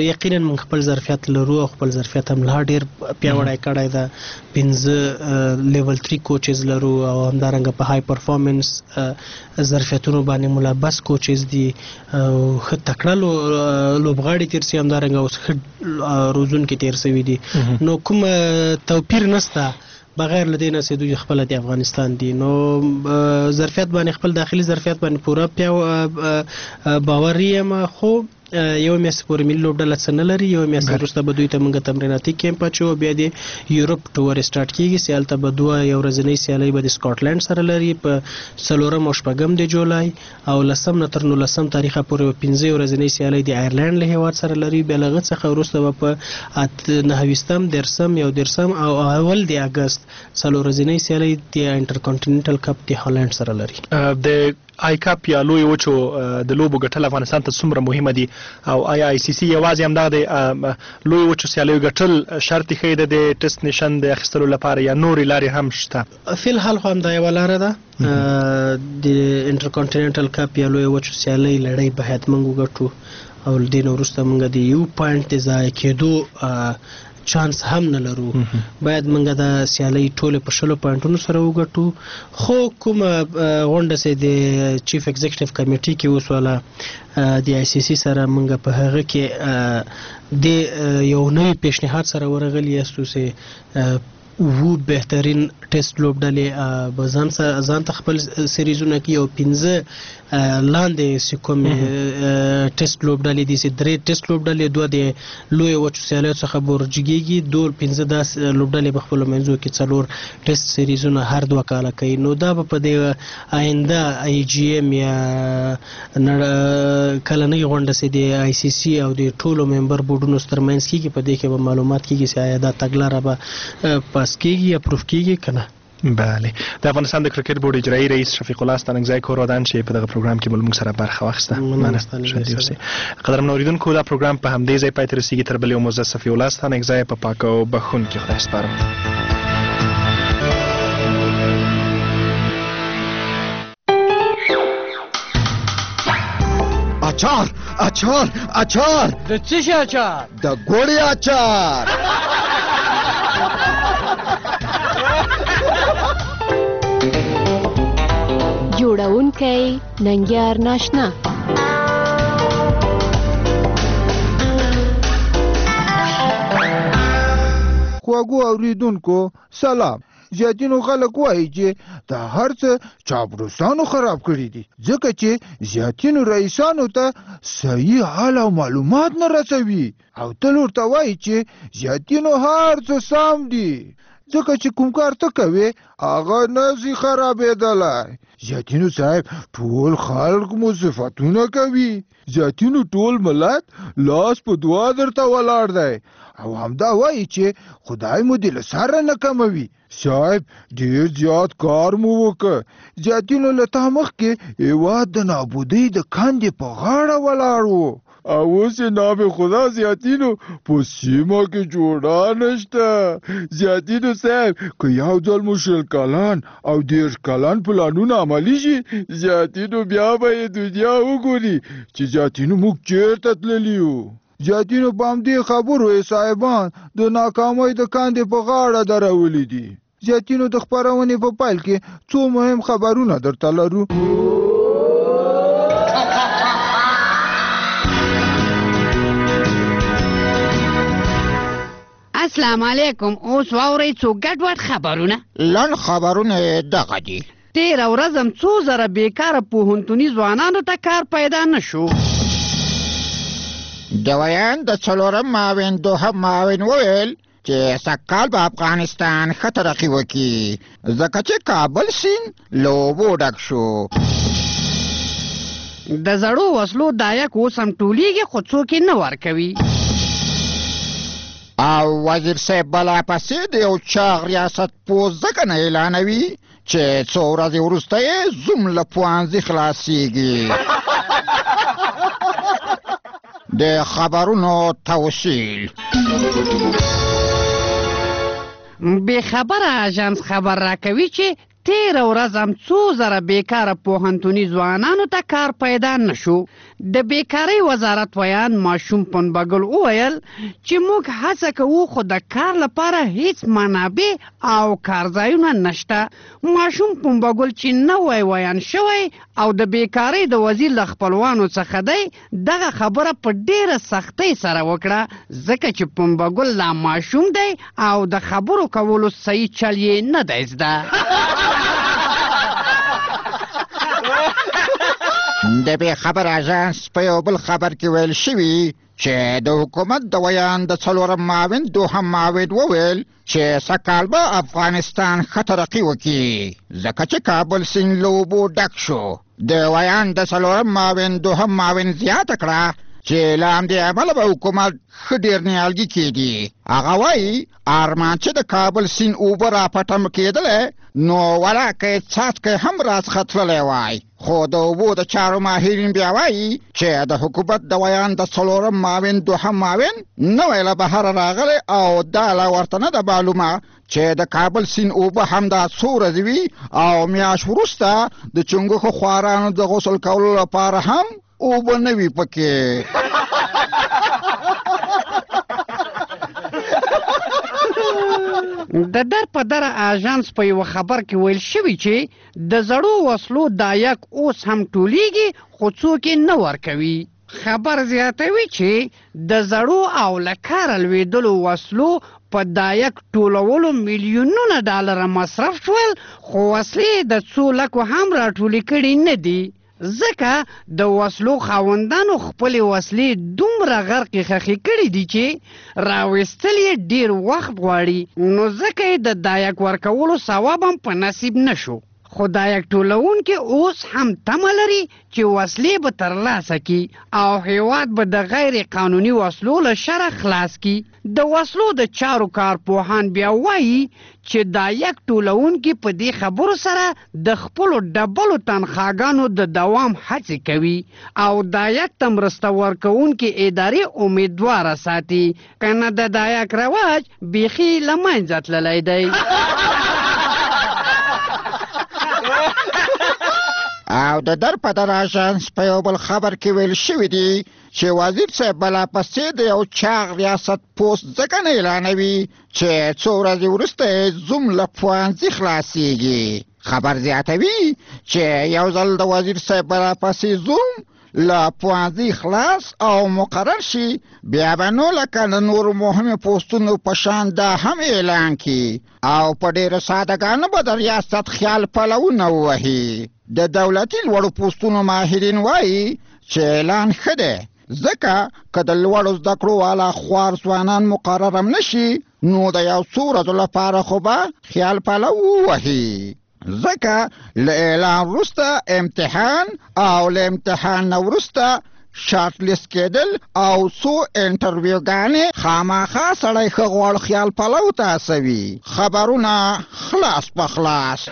یقینا موږ خپل ظرفیت لرو او خپل ظرفیت هم لا ډېر پیاوړی کړی ده. 5 لیول 3 کوچز لرو او همدارنګه په های پرفارمنس ظرفیتونو باندې ملبس کوچز دي او ښه تکړه لوبغاړي تېر سوي، همدارنګه اوس ښه روزونکي تېر سوي دي. نو کوم توپیر نشته بغیر له دې نه چې دوی خپله د افغانستان دي. نو ظرفیت باندې خپل داخلي ظرفیت باندې پوره باوري یم، خو یو میاشت پورې ملي لوبډله څه نه لري. یو میاشت وروسته به دوی ته موږ تمریناتي کیمپ اچو، بیا د یورپ ټور سټارټ کېږي. چې هلته به 2 یو ورځنۍ سیالۍ به د سکاټلند سره لري په 4 او 5 د جولای، او 10 نه تر 19 تاریخه پورې 15 ورځنۍ سیالۍ د آیرلند له هېواد سره لري. بیا له هغه څخه وروسته به په 9 10 او اول د اګست 4 ورځنۍ سیالۍ د انټرکانټیننټل کپ د هالند سره لري. د آی کپ یا لوی وچو د لوبو ګټل افغانستان ته څومره مهمه دي، او آیا آی سی سی یوازې همدغه د لوی وچو سیالیو ګټل شرط ښیي د ټیسټ نشن د اخیستلو لپاره، یا نورې لارې هم شته؟ فی الحال خو همدا یوه لاره ده. د انټرکانټیننټل کپ یا لوی وچو سیالۍ لړۍ باید موږ وګټو، او له دې نه وروسته موږ د یو پوینټ د ضایع کېدو چانس هم نه لرو. باید موږ د سیالۍ ټولې په 20 پوینټونو سره وګټو. خو کومه غونډه چې د چیف ایگزیکټیو کمیټي کې وسوله د آی سی سی سره، موږ په هغه کې د یو نوي پیشنهاد سره ورغلي یاستو چې بهترین ټیسټ لوبډلې به ځان ته خپل سیریزونه کې او 15 لاندې چې کوم ټیسټ لوبډلې دي، چې 3 ټیسټ لوبډلې، 2 د لوی وچو سیالیو څخه برجګېږي، 15 داسې لوبډلې به خپلو منځو کې 4 ټیسټ سیریزونه هر 2 کاله کوي. نو دا به په دې آینده آی جی ایم یا کلنۍ غونډه چې د آی سی سی او د ټولو ممبر بورډونو ترمنځ کېږي، په دې کې به معلومات کېږي چې آیا دا تګلاره به پاس کېږي یا پروف کېږي که نه. بله، د افغانستان د کرکټ بورډ اجرایي رئیس شفیق الله ستانکزی کورودان چې په دغه پروګرام کې موږ سره برخه واخیسته. قدرمنو اوریدونکو، دا پروګرام په همدې ځای پای ته رسیږي. تر بلې مو زه شفیق الله ستانکزی په پاک او بخښونکي خدای سپارم. اچار اچار اچار د څه شي اچار؟ د ګوړې اچار. جوړونکی ننګیار ناشنا. خواږو اوریدونکو سلام. زیاتینو خلک وایي چې د هر څه چاپلوسانو خراب کړي دي، ځکه چې زیاتینو رئیسانو ته صحیح حال او معلومات نه رسوي، او تل ورته وایي چې زیاتینو هر څه سم دي، ځکه چې کوم کار ته کوي هغه نشي خرابېدلی. زیاتینو صاحب ټول خلق مو صفتونه کوي، زیاتینو ټول ملت لاس په دعا درته ولاړ دی، او همدا وایي چې خدای مو دې له سره نه کموي. صاحب ډېر زیات کار مو وکړ. زیاتینو له تا مخکې هېواد د نابودۍ د کندې په غاړه ولاړ و، او اوس یې نام خدا زیاتینو په سیمه کې جوړه نشته. زیاتینو صاحب که یو ځل مو 20 کلن او 10 کلن پلانونه عملي شي، زیاتینو بیا به یې دنیا وګوري چې زیاتینو موږ چېرته تللي یو. زیاتینو په همدې خبرو یې صاحبان د ناکامۍ د کندې په غاړه درولي دي. زیاتینو د خپرونې په پیل کې څو مهم خبرونه درته لرو. السلام علیکم. اوس واورئ څو ګډوډ خبرونه. لنډ خبرونه دغه دي. تېره ورځ هم 2,000 بېکاره پوهنتوني ځوانانو ته کار پیدا نه شو. د ویان د 4 معاون 2 معاون وویل چې سږکال به افغانستان ښه ترقي وکړي، ځکه چې کابل سیند له اوبو ډک شو. د زړو وسلو دایک اوس هم ټولېږي، خو څوک یې نه ورکوي. او وزیر صاحب بلاپسې د یو چاغ ریاست پوست ځکه نه اعلانوي چې څو ورځې وروسته یې زوم له پوهنځي خلاصېږي. د خبرونو توصیل. بې خبره اژانس خبر راکوي چې تیره ورځ هم څو زره بیکاره پوهنتوني ځوانانو ته کار پیدا نشو. د بیکارۍ وزارت ویان ماشوم پنبګل وویل چې موږ هڅه کوو خو د کار لپاره هیڅ منابع او کارځایونه نشته. ماشوم پنبګل چې نوی ویان شوی او د بیکارۍ د وزیر له خپلوانو څخه دی دغه خبره په ډیره سختۍ سره وکړه ځکه چې پنبګل لا ماشوم دی او د خبرو کولو صحیح چل یې نه دی زده. د بې خبر اژانس په یو بل خبر کې ویل شوي چې د حکومت د ویان د څلورم معاون دوهم معاون وویل چې سږکال به افغانستان ښه ترقي وکړي ځکه چې کابل سیند له اوبو ډک شو. د ویان د څلورم معاون دوهم معاون زیاته کړه چې له همدې امله به حکومت ښه ډېر نیالګي کېدي. هغه وایي ارمان چې د کابل سیند اوبه راپټم کېدلی نو ولاکه څاڅکی هم راڅخه تللی وای. خو د اوبو د چارو ماهرین بیا وایي چې د حکومت د ویان د څلورم معاون دوهم معاون نوی له بهره راغلی او دا لا ورته نه ده معلومه چې د کابل سیند اوبه همدا څو ورځې وي او میاشت وروسته د چنګښو خوارانو د غسل کولو لپاره هم اوبه نه وي پکې. د در په دره اژانس په یو خبر کې ویل شوي چې د زړو وسلو دایک اوس هم ټولیږي خو څوک یې نه ورکوي. خبر زیاتوي چې د زړو او له کاره لوېدلو وسلو په دایک ټولولو میلیونونه ډالره مصرف شول خو وسلې د څو لکو هم راټولې کړي نه دي ځکه د وسلو خاوندانو خپلې وسلې دومره غرقې خښې کړي دي چې راویستل یې ډېر وخت غواړي نو ځکه یې د دایک ورکولو ثواب هم په نصیب نشو. خو دایک ټولونکي اوس هم تمه لري چې وسلې به ترلاسه کړي او هیواد به د غیر قانوني وسلو له شره خلاص کړي. د وسلو د چارو کارپوهان بیا وایي چې دایک ټولونکي په دې خبرو سره د خپلو ډبلو تنخواګانو د دوام هڅې کوي او دایک ته مرسته ورکوونکي ادارې امیدواره ساتي کنه د دایک رواج بیخي له منځه تللی دی. او د در په در اژانس په یو بل خبر کې ویل شوي دي چې وزیر صاحب بلاپسې د یو چاغ ریاست پوست ځکه نه اعلانوي چې څو ورځې وروسته یې زوم له پوهنځي خلاصیږي. خبر زیاتوي چې یو ځل د وزیر صاحب بلاپسې زوم له پوهنځي خلاص او مقرر شي بیا به نو لکه د نورو مهمو پوستونو په شان دا هم اعلان کړي او په ډېره سادهګانه به د ریاست خیال پلونه ووهي. د دولتي لوړو پوستونو ماهرین وایي چې اعلان ښه دی ځکه که د لوړو زده کړو والا خوار ځوانان مقرر هم نشي نو د یو څو ورځو لپاره خو به خیال پلو ووهي ځکه له اعلان وروسته امتحان او له امتحان نه وروسته شارټ لیست کېدل او څو انټرویوګانې خامخا سړی ښه غوړ خیال پلو ته هڅوي. خبرونه خلاص په خلاص.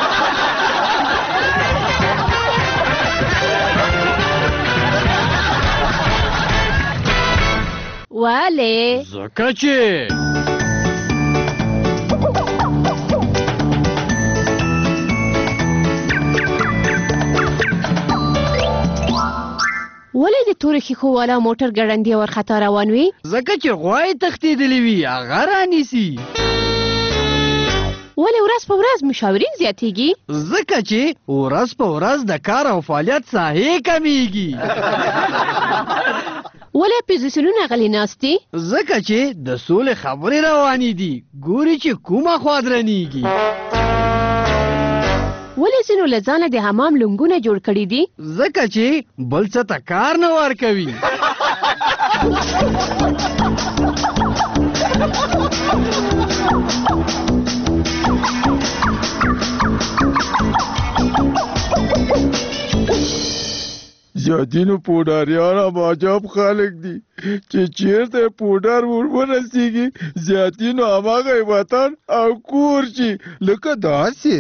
ولې ځکه چې ولې د تورې ښیښو والا موټر ګړندي ورخطا روان وي؟ ځکه چې غوا یې تښتېدلې وي هغه رانیسي. ولې ورځ په ورځ مشاورین زیاتېږي؟ ځکه چې ورځ په ورځ د کار او فعالیت ساحې کمیږي. ولې اپوزیسیونونه غلي ناست دي؟ ځکه چې د سولې خبرې روانې دي ګوري چې کومه خوا درنیږي. ولې ځینو له ځانه د حمام لنګونه جوړ کړي دي؟ ځکه چې بل څه ته کار نه ورکوي. زیاتینو پوډاریان هم عجب خلک دي چې چیرته پوډر ورسیږي زیاتینو هماغه وطن او کور شي لکه داسې.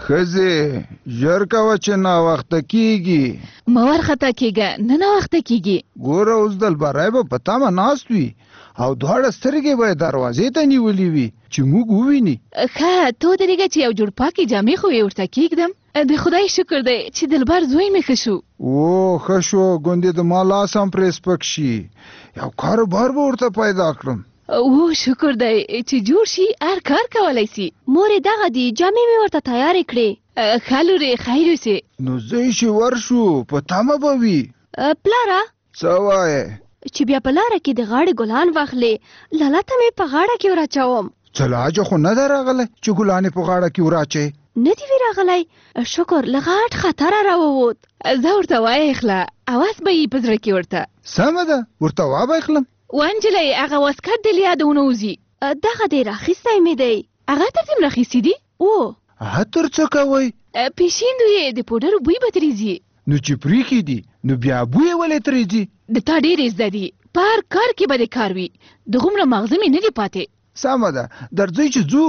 ښځې ژر کوه چې ناوخته کېږي. مه وارخطا کېږه، نه ناوخته کېږي. ګوره اوس دلبری به په تمه ناست وي او دواړه سترګې به یې دروازې ته نیولې وي چې موږ وویني. ښه ته ودرېږه چې یو جوړ پاکې جامې خو یې ورته کېږدم. د خدای شکر دی چې دلبر زوی مې ښه شو. او ښه شو، ګوندې د ما لاس هم پرې سپک شي. یو کاروبار به ورته پیدا کړم. او شکر دی چې جوړ شي هر کار کولی سي. مورې دغه دي جامې مې ورته تیارې کړې. ښه لورې خیر اوسې. نو زه چې ورشو په تمه به وي. پلاره څه وایې؟ چې بیا په لاره کې د غاړې ګلان واخلې، لالا ته مې په غاړه کې وراچوم. څه لاجه خو نه ده راغلی چې ګلانې په غاړه کې وراچې؟ نه دي وی راغلی، شکر له غټ خطره راووت. زه ورته وایخله اواز به یې په زړه کې ورته. سمه ده، ورته وابخلم. وانجلۍ هغه واسکټ دې له یاده ونوځي. دغه دی راخیستی مې دی. هغه تر دې م راخیستي دي؟ عطر څه کوئ؟ پیشیندو یې د پوډرو بوی به ترېځي. نو چې پرېښي دي نو بیا بوی یې ولې ترېځي؟ د تا ډېرې زده دي، په هر کار کې به دې کار وي. دغومره مغزه مې نه دي پاتې. سمه ده، درځئ چې ځو.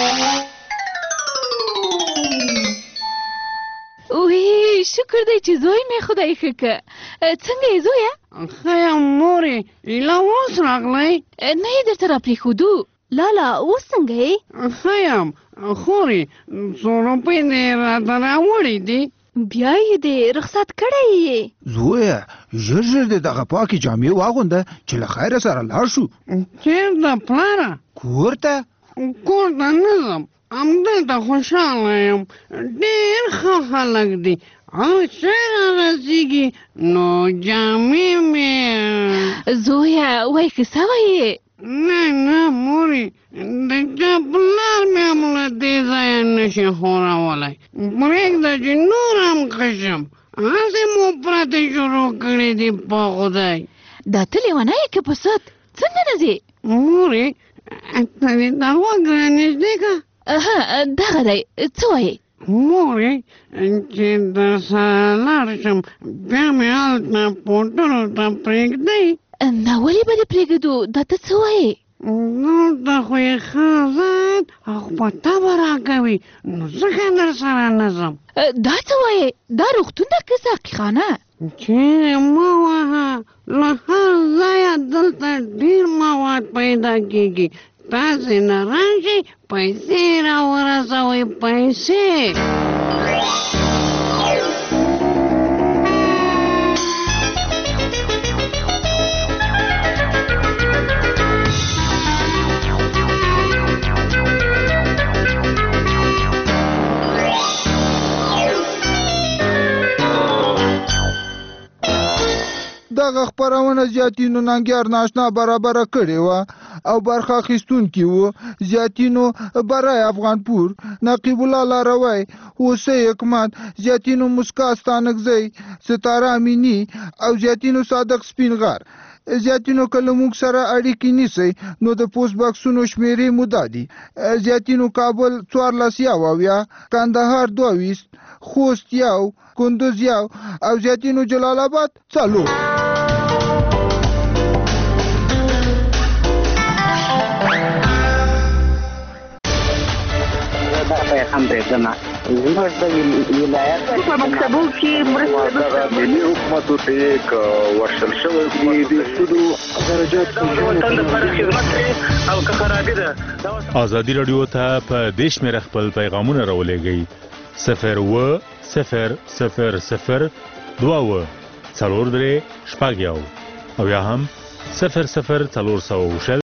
وی شکر دی چې زوی مې خدای ښه که. څنګه یې زویه؟ ښه یم مورې، ایله اوس راغلی؟ نه یې درته راپرېښودو. لالا اوس څنګه یې؟ ښه یم خورې، څو روپۍ دې راته راوړې دي؟ بیا یې دې رخصت کړی یې؟ زویه ژر ژر دې دغه پاکې جامې واغونده چې له خیره سره لاړ شو. چېرته پلاره؟ کور ته. کور ته نه ځم، همدلته خوشحاله یم. ډېر ښه خلک دي او چې رارسېږي نو جامې مې. زویه وایي ښه سوی یې؟ نه مورې، د چا پلار مې هم له دې ځایه نشي خورولی. پرېږده چې نور هم ښه شم. هسې مو پرتې شروع کړې دي په خدای. دا ته لیونی یې که په سد؟ څنګه نه ځې؟ مورې ته دې دا غوږ رانږدې که. دغه دی، څه وایې؟ مورې چې در سره لاړ شم بیا مې هلته پوټرو ته پرېږدئ؟ نه ولې به دې پرېږدو؟ دا ته څه وایې؟ دلته خو یې ښه ذات او په طبع راکوي، نو ځکه در سره نه ځم. دا څه وایې؟ دا روغتون ده که ساقیخانه؟ چیرې مه وهه، له هر ځایه دلته ډېر مواد پیدا کېږي. تاسې نه راشئ پیسې راورسوئ، پیسې. دغه خپرونه زیاتینو ننګیار ناشنا برابره کړې وه او برخه اخیستونکي وو زیاتینو برای افغانپور، نقیب الله لاروی، حسین حکمت، زیاتینو مسکا ستانکزی، ستاره امینی او زیاتینو صادق سپینغر. زیاتینو کله موږ سره اړیکې نیسئ نو د پوسټ باکسونو شمیرې مو دا دي: زیاتینو کابل 14 کندهار 22 خوست 1 کندوز 1 او زیاتینو جلال آباد 4. هم پرېږدمه زموږ د ولایت په مکتبو کې مرسته ملي حکومتو ته یې که ورشل شوی دي د سودو درجات د وطن لپاره خدمت کوي او که خرابي ده. ازادي راډیو ته په دې شمېره خپل پیغامونه راولېږئ: 02000 22 4 او یا هم 00400